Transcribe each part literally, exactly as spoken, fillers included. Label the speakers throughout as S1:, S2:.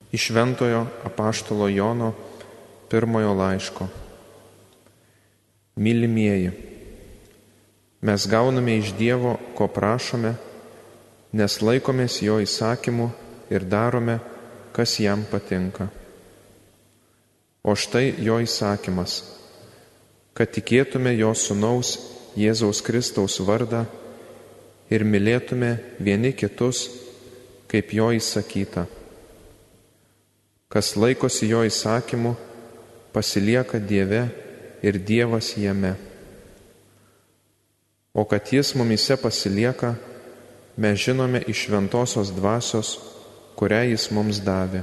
S1: Iš Šventojo apaštalo Jono pirmojo laiško. Mylimieji, mes gauname iš Dievo, ko prašome, nes laikomės jo įsakymų ir darome, kas jam patinka. O štai jo įsakymas, kad tikėtume jo Sūnaus Jėzaus Kristaus vardą ir mylėtume vieni kitus, kaip jo įsakyta. Kas laikosi jo įsakymų, pasilieka Dieve ir Dievas jame. O kad jis mumyse pasilieka, mes žinome iš šventosios dvasios, kurią jis mums davė.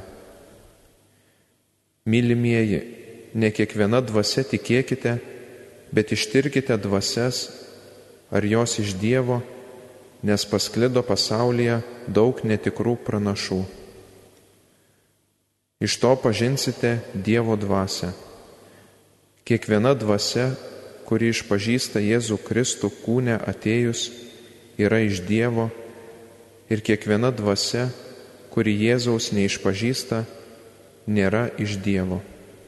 S1: Mylimieji, ne kiekviena dvasia tikėkite, bet ištirkite dvasias, ar jos iš Dievo, nes pasklido pasaulyje daug netikrų pranašų. Iš to pažinsite Dievo dvasią. Kiekviena dvasia, kuri išpažįsta Jėzų Kristų kūne atėjus, yra iš Dievo, ir kiekviena dvasia, kuri Jėzaus neišpažįsta, nėra iš Dievo.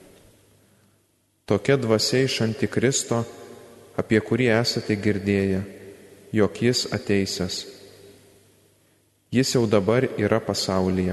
S1: Tokia dvasia iš Antikristo, apie kurį esate girdėję, jog jis ateisiąs. Jis jau dabar yra pasaulyje.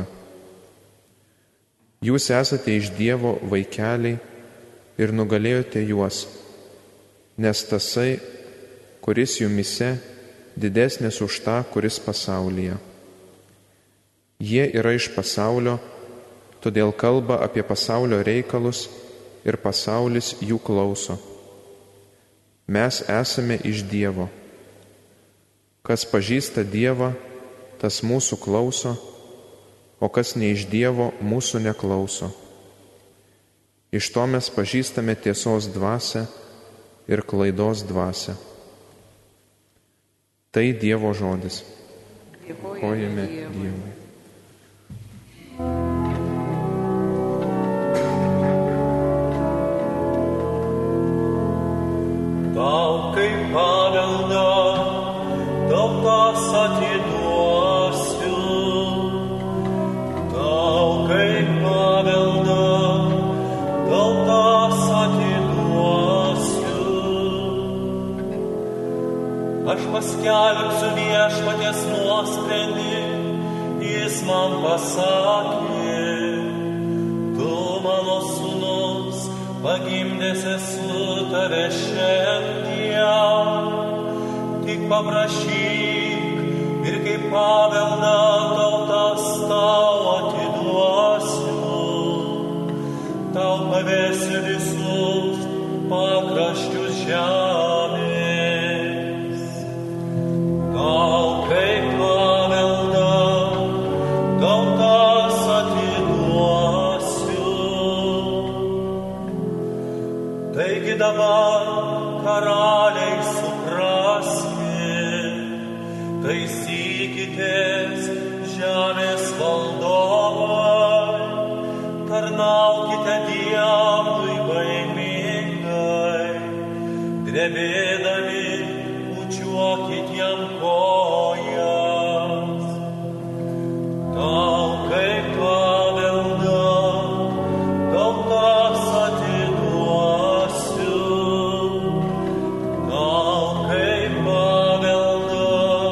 S1: Jūs esate iš Dievo vaikeliai ir nugalėjote juos, nes tasai, kuris jumise, didesnis už tą, kuris pasaulyje. Jie yra iš pasaulio, todėl kalba apie pasaulio reikalus ir pasaulis jų klauso. Mes esame iš Dievo. Kas pažįsta Dievą, tas mūsų klauso, o kas ne iš Dievo, mūsų neklauso. Iš to mes pažįstame tiesos dvasią ir klaidos dvasią. Tai Dievo žodis. Dėkojame Dievui.
S2: Tau kaip paveldą tautas atiduosiu, tau kaip paveldą tautas atiduosiu. Aš paskelbsiu Viešpaties nuosprendį, jis man pasakė, tu mano sūnus, pagimdęs esu tave šiandien, tik paprašyk ir kaip paveldą tautas tau atiduosiu, tau pavesiu visus pakraščius žemės. Tau kaip paveldą tautas atiduosiu. Taigi dabar, karaliai, supraskite, taisykitės žemės valdovai, tarnaukite Dievui baimingai, drebėdami bučiuokit jam kojas. Tau kaip paveldą tautas atiduosiu. Tau kaip paveldą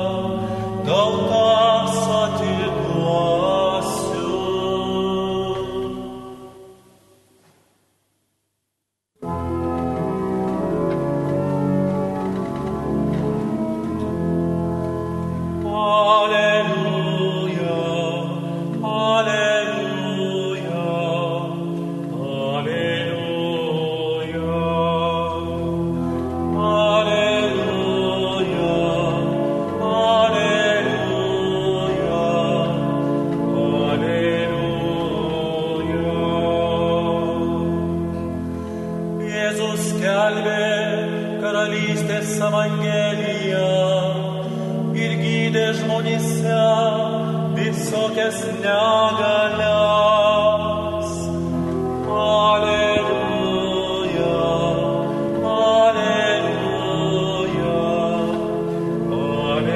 S2: tautas atiduosiu. Evangeliją ir gydė žmonėse visokias negalias. Alleluja, alleluja,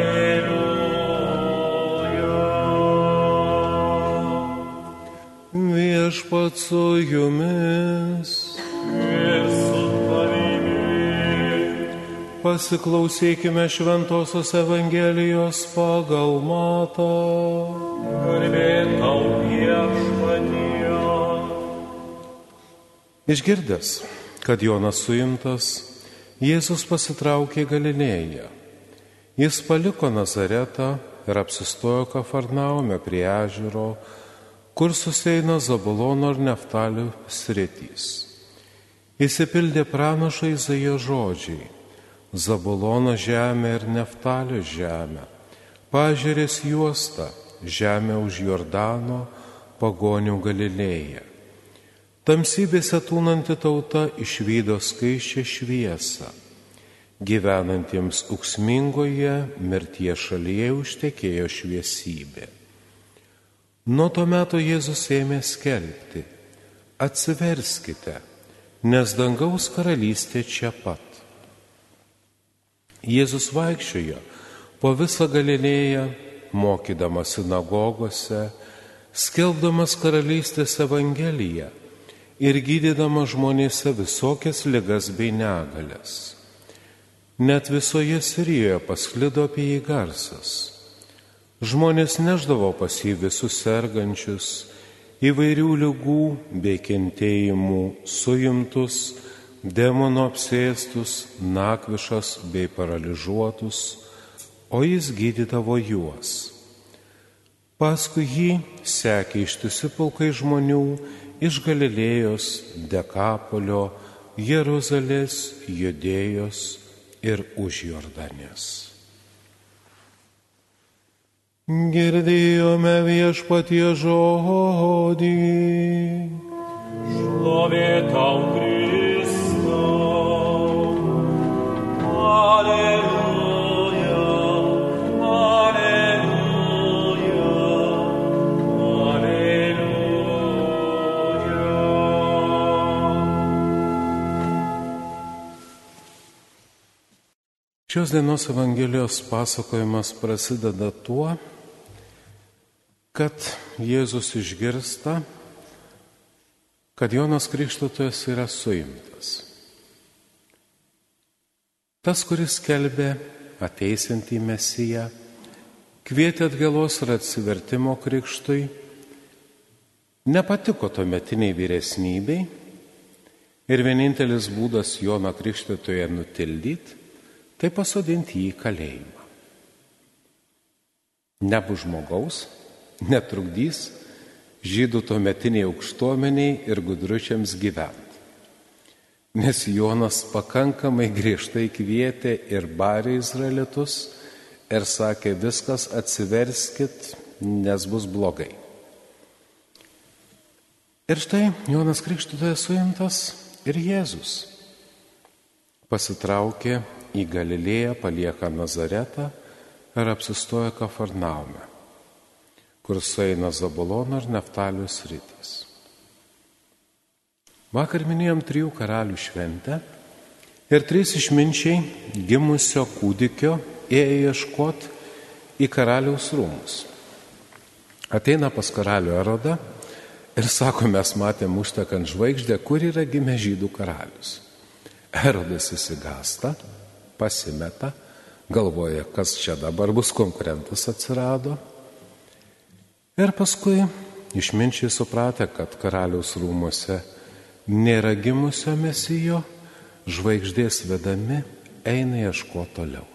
S2: alleluja.
S3: Viešpats su jumis.
S2: Ir su tavimi.
S3: Pasiklausykime Šventosios Evangelijos pagal Matą.
S2: Garbė tau Viešpatie.
S3: Išgirdęs, kad Jonas suimtas, Jėzus pasitraukė į Galilėją. Jis paliko Nazaretą ir apsistojo Kafarnaume prie ežero, kur susieina Zabulono ir Neftalio sritys. Įsipildė pranašo Izaijo žodžiai: Zabulono žemė ir Neftalio žemė, paežerės juosta, žemė už Jordano, pagonių Galilėja. Tamsybėse tūnanti tauta išvydo skaisčią šviesą. Gyvenantiems ūksmingoje mirties šalyje užtekėjo šviesybė. Nuo to meto Jėzus ėmė skelbti: atsiverskite, nes dangaus karalystė čia pat. Jėzus vaikščiojo po visą Galilėją, mokydamas sinagogose, skelbdamas karalystės evangeliją ir gydydamas žmonėse visokias ligas bei negalias. Net visoje Sirijoje pasklido apie jį garsas. Žmonės neždavo pas jį visus sergančius, įvairių ligų bei kentėjimų suimtus, demonų apsėstus, nakvišas bei paralyžiuotus, o jis gydydavo juos. Paskui jį sekė ištisi pulkai žmonių iš Galilėjos, Dekapolio, Jeruzalės, Judėjos ir už Jordanės. Girdėjome Viešpatie žodį.
S2: Šlovė tau, Kristau. Alleluja, alleluja, alleluja.
S3: Šios dienos Evangelijos pasakojimas prasideda tuo, kad Jėzus išgirsta, kad Jonas Krikštytojas yra suimtas. Tas, kuris skelbė ateisiantį Mesiją, kvietė atgailos ir atsivertimo krikštui, nepatiko tuometiniai vyresnybei ir vienintelis būdas Joną Krikštytoją nutildyti, tai pasodinti jį į kalėjimą. Nebus žmogaus, netrukdys žydų tuometiniai aukštuomeniai ir gudručiams gyventi. Nes Jonas pakankamai griežtai kvietė ir barė izraelitus ir sakė: viskas, atsiverskit, nes bus blogai. Ir štai Jonas Krikštytojas suimtas ir Jėzus pasitraukė į Galilėją, palieka Nazaretą ir apsistoja Kafarnaume, kur sueina Zabulono ir Neftalio sritys. Vakar minėjom trijų karalių šventę ir trys išminčiai gimusio kūdikio ėjo ieškoti į karaliaus rūmus. Ateina pas karalių Erodą ir sako: mes matėm užtekant žvaigždę, kur yra gimęs žydų karalius. Erodas įsigąsta, pasimeta, galvoja, kas čia dabar bus, konkurentas atsirado. Ir paskui išminčiai supratę, kad karaliaus rūmuose nėra gimusio Mesijo, žvaigždės vedami eina ieškoti toliau.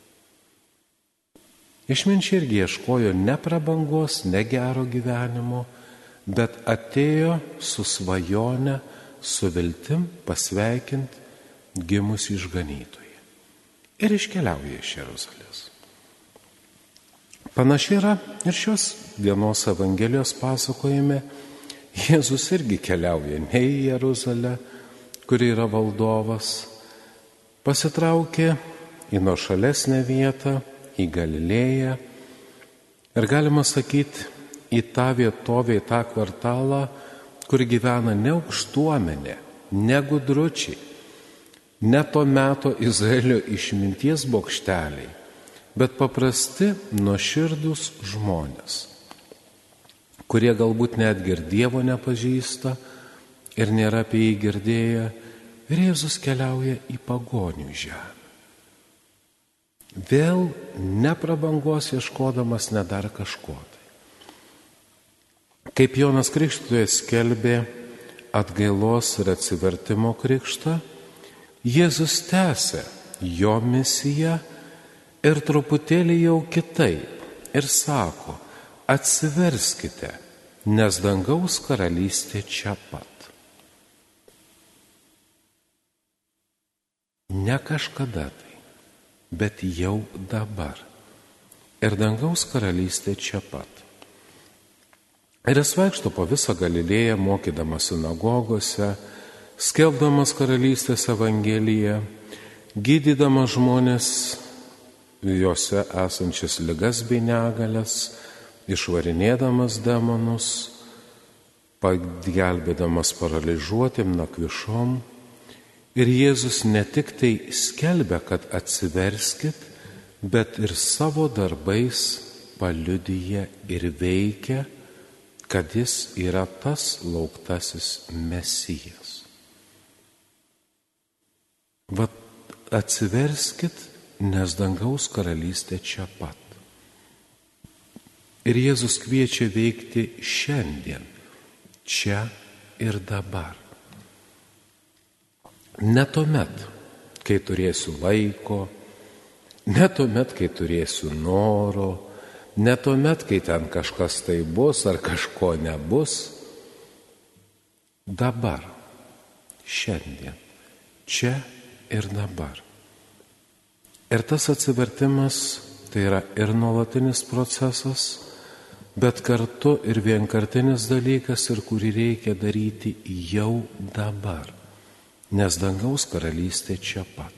S3: Išminčiai irgi ieškojo ne prabangos, ne gero gyvenimo, bet atėjo su svajone, su viltim pasveikinti gimusį išganytoją. Ir iškeliauja iš Jeruzalės. Panašiai yra ir šios dienos Evangelijos pasakojime. Jėzus irgi keliauja ne į Jeruzalę, kur yra valdovas, pasitraukė į nuošalesnę vietą, į Galilėją ir galima sakyti į tą vietovę, į tą kvartalą, kur gyvena ne aukštuomenė, ne gudručiai, ne to meto Izraelio išminties bokšteliai, bet paprasti nuoširdūs žmonės. kurie galbūt netgi ir Dievo nepažįsta ir nėra apie jį girdėję, ir Jėzus keliauja į pagonių žemę. Vėl ne prabangos ieškodamas, ne dar kažko tai. Kaip Jonas Krikštytojas skelbė atgailos ir atsivertimo krikštą, Jėzus tęsė jo misiją ir truputėlį jau kitaip ir sako: atsiverskite, nes dangaus karalystė čia pat. Ne kažkada tai, bet jau dabar. Ir dangaus karalystė čia pat. Ir jis vaikšto po visą Galilėją, mokydamas sinagogose, skelbdamas karalystės evangeliją, gydydamas žmonės juose esančias ligas bei negalias, išvarinėdamas demonus, pagelbėdamas paralyžiuotiem, nakvišom. Ir Jėzus ne tik tai skelbia, kad atsiverskit, bet ir savo darbais paliudyja ir veikia, kad jis yra tas lauktasis Mesijas. Vat atsiverskit, nes dangaus karalystė čia pat. Ir Jėzus kviečia veikti šiandien, čia ir dabar. Ne tuomet, kai turėsiu laiko, ne tuomet, kai turėsiu noro, ne tuomet, kai ten kažkas tai bus ar kažko nebus. Dabar, šiandien, čia ir dabar. Ir tas atsivertimas tai yra ir nuolatinis procesas, bet kartu ir vienkartinis dalykas, ir kurį reikia daryti jau dabar. Nes dangaus karalystė čia pat.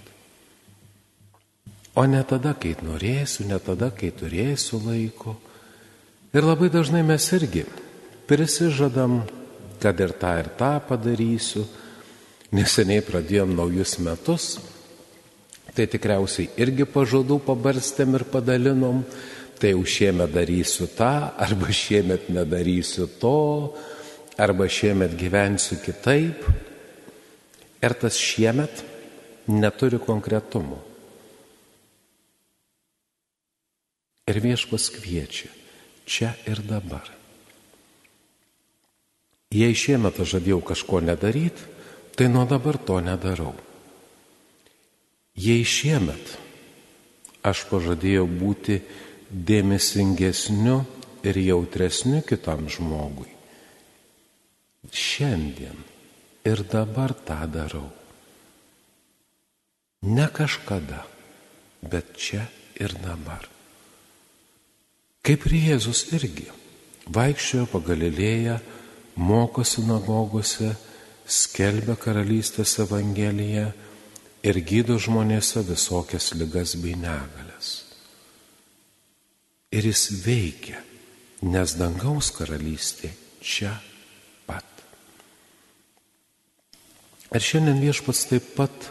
S3: O ne tada, kai norėsiu, ne tada, kai turėsiu laiko. Ir labai dažnai mes irgi prisižadam, kad ir tą ir tą padarysiu. Neseniai pradėjom naujus metus, tai tikriausiai irgi pažadų pabarstėm ir padalinom. Tai jau šiemet darysiu tą, arba šiemet nedarysiu to, arba šiemet gyvensiu kitaip. Ir tas šiemet neturi konkretumo. Ir Viešpats kviečia čia ir dabar. Jei šiemet aš žadėjau kažko nedaryti, tai nuo dabar to nedarau. Jei šiemet aš pažadėjau būti dėmesingesniu ir jautresniu kitam žmogui, šiandien ir dabar tą darau. Ne kažkada, bet čia ir dabar. Kaip ir Jėzus irgi vaikščiojo po Galilėją, moko sinagogose, skelbia karalystės evangeliją ir gydo žmonėse visokias ligas bei negalias. Ir jis veikia, nes dangaus karalystė čia pat. Ir šiandien Viešpats taip pat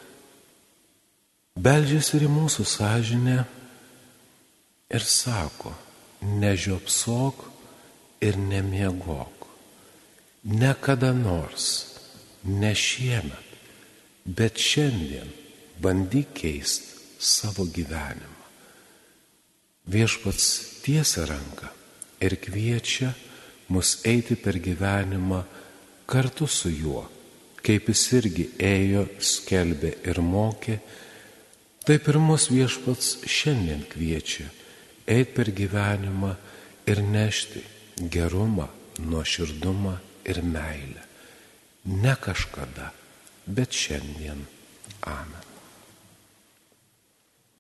S3: beldžiasi ir į mūsų sąžinę ir sako: nežiopsok ir nemiegok. Ne kada nors, ne šiemet, bet šiandien bandyk keisti savo gyvenimą. Viešpats tiesia ranką ir kviečia mus eiti per gyvenimą kartu su juo. Kaip jis irgi ėjo, skelbė ir mokė, taip ir mus Viešpats šiandien kviečia eiti per gyvenimą ir nešti gerumą, nuoširdumą ir meilę. Ne kažkada, bet šiandien. Amen.